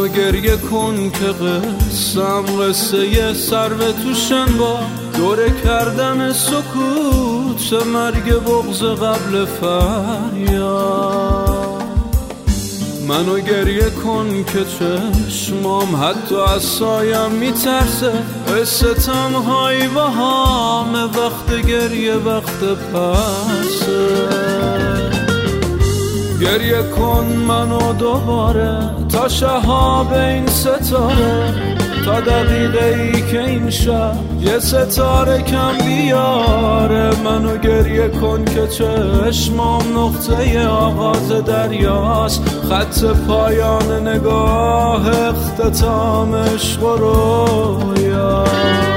گریه کن که قصم قصه سر به تو شنوا، دوره کردن سکوت مرگ بغض قبل فریاد. منو گریه کن که چشمام حتی از سایم میترسه، قصه تنهایی با همه وقت گریه وقت پسه. گریه کن منو دوباره تا شهاب این ستاره، تا دقیقه ای که این شب یه ستاره کم بیاره. منو گریه کن که چشمام نقطه آغاز دریاست، خط پایان نگاه اختتام عشق و رویاست.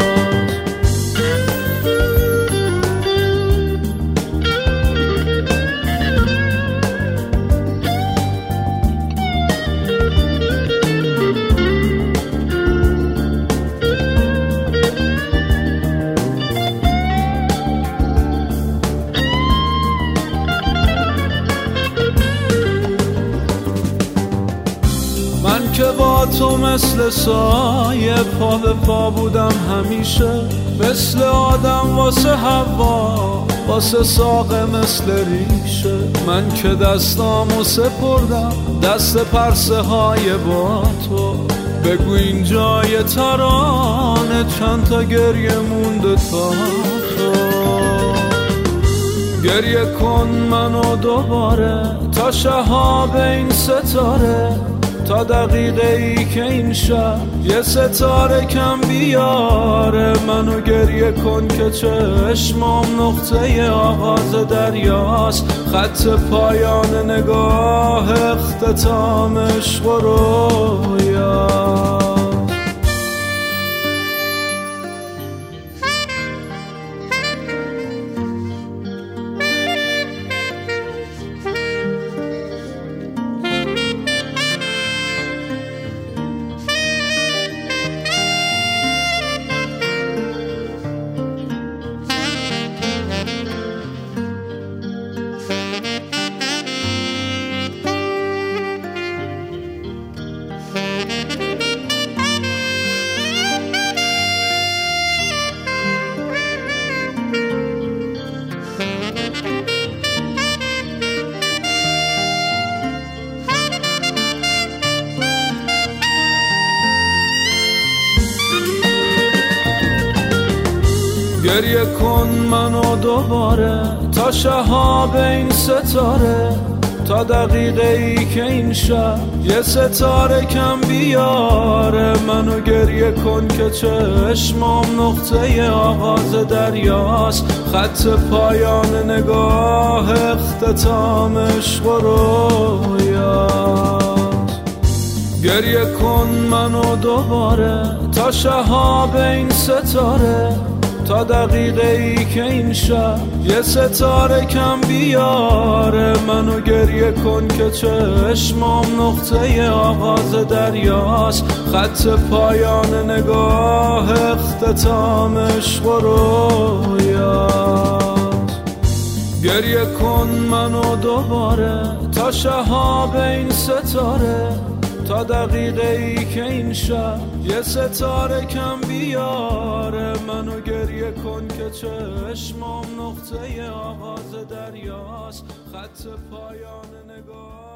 من که با تو مثل سایه پا به پا بودم همیشه، مثل آدم واسه هوا، واسه ساقه مثل ریشه. من که دستامو سپردم دست پرسه های با تو، بگو این جای ترانه چند تا گریه مونده تا تو. گریه کن منو دوباره تا شهاب این ستاره، تا دقیقه ای که این شب یه ستاره کم بیاره. منو گریه کن که چشمام نقطه آغاز دریاست، خط پایان نگاه اختتام عشق و رویاست. گریه کن منو دوباره تا شهاب این ستاره، تا دقیقه ای که این شب یه ستاره کم بیاره. منو گریه کن که چشمام نقطه آغاز دریاست، خط پایان نگاه اختتام عشق و رویاست. گریه کن منو دوباره تا شهاب این ستاره، تا دقیقه ای که این شب یه ستاره کم بیاره. منو گریه کن که چشمام نقطه آغاز دریاست، خط پایان نگاه اختتام عشق و رویاست. گریه کن منو دوباره تا شهاب این ستاره، تا دقیقه ای که این شب یه ستاره کم بیاره. منو گریه کن که چشمام نقطه آغاز دریاست، خط پایان نگاه